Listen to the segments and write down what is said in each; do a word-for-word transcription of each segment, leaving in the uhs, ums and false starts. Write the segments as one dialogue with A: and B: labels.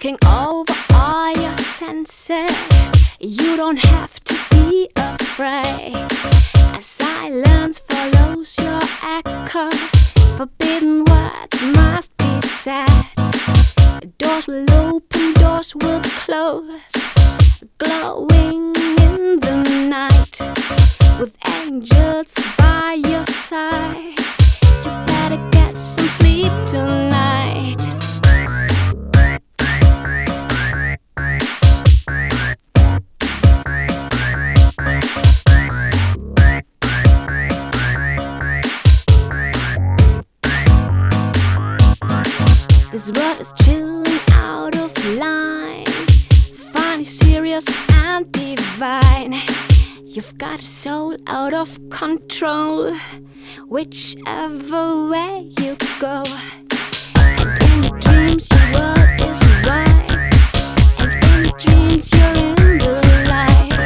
A: taking over all your senses. You don't have to be afraid, as silence follows your echo. Forbidden words must be said. Doors will open, doors will close, glowing in the night, with angels by your side. You better get some sleep tonight. This world is chilling out of line, funny, serious and divine. You've got a soul out of control, whichever way you go. And in your dreams your world is right, and in your dreams you're in the light,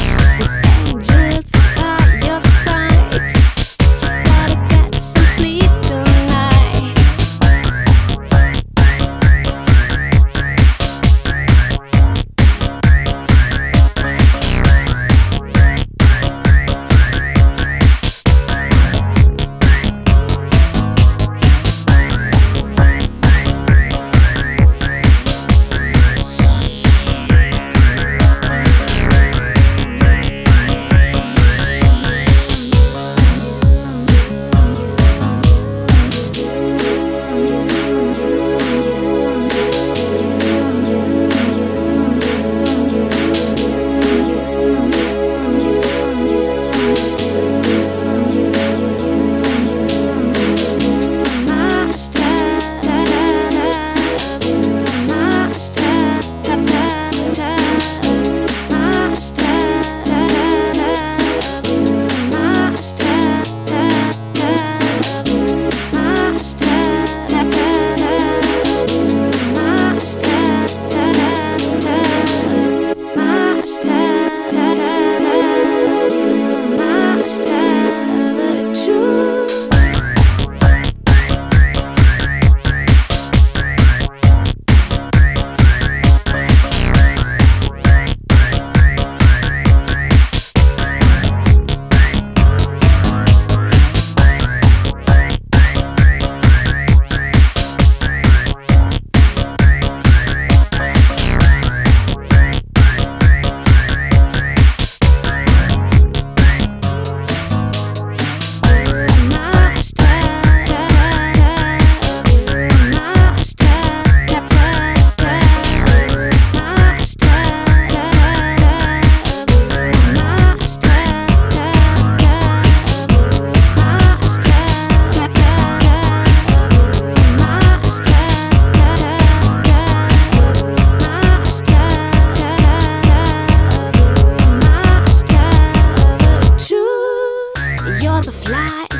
A: with angels by your side. You better get some sleep tonight. You're the fly